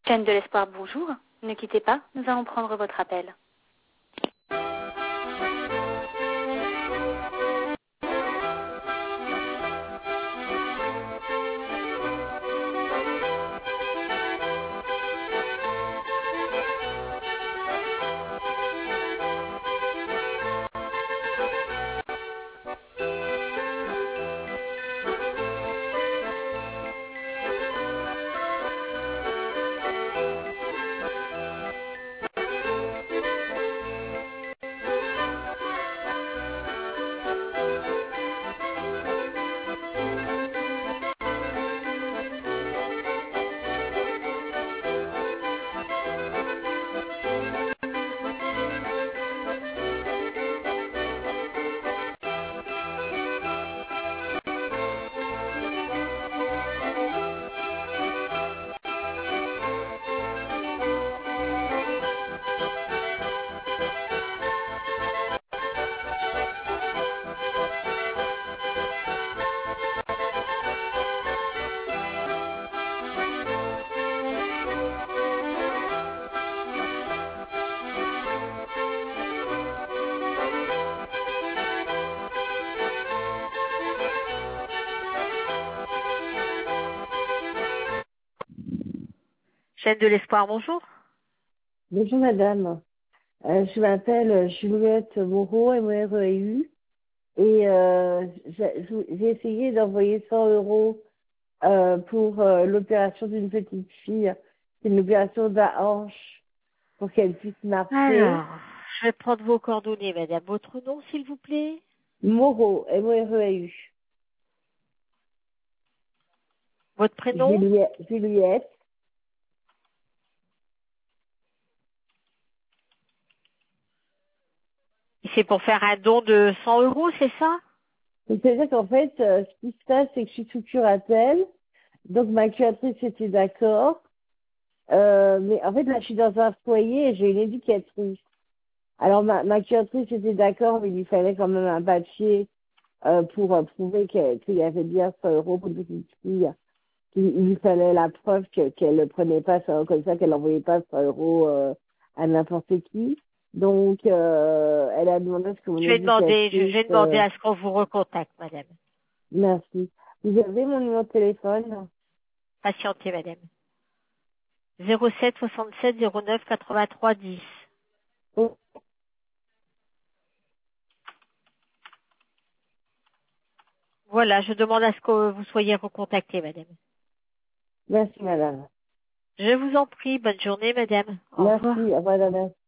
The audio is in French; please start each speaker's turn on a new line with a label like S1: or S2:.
S1: Chaîne de l'espoir, bonjour. Ne quittez pas, nous allons prendre votre appel. Chaîne de l'espoir, bonjour.
S2: Bonjour madame, je m'appelle Juliette Moreau, M-O-R-E-U, et j'ai essayé d'envoyer 100 euros pour l'opération d'une petite fille. C'est une opération de la hanche pour qu'elle puisse marcher.
S1: Alors, je vais prendre vos coordonnées, madame. Votre nom, s'il vous plaît?
S2: Moreau, M-O-R-E-U.
S1: Votre prénom?
S2: Juliette.
S1: C'est pour faire un don de 100 euros, c'est ça?
S2: C'est-à-dire qu'en fait, ce qui se passe, c'est que je suis sous curatelle, donc ma curatrice était d'accord, mais en fait là, je suis dans un foyer et j'ai une éducatrice. Alors, ma curatrice était d'accord, mais il lui fallait quand même un papier pour prouver qu'il y avait bien 100 euros pour une petite fille. Il lui fallait la preuve qu'elle ne prenait pas 100 euros comme ça, qu'elle n'envoyait pas 100 euros à n'importe qui. Donc, elle a demandé à ce que mon
S1: Je
S2: éducatrice...
S1: vais demander à ce qu'on vous recontacte, madame.
S2: Merci. Vous avez mon numéro de téléphone?
S1: Patientez, madame. 07 67 09 83 10.
S2: Oh,
S1: Voilà, je demande à ce que vous soyez recontactée, madame.
S2: merci, madame.
S1: Je vous en prie, bonne journée, madame. Au
S2: Merci.
S1: revoir.
S2: Au revoir, madame.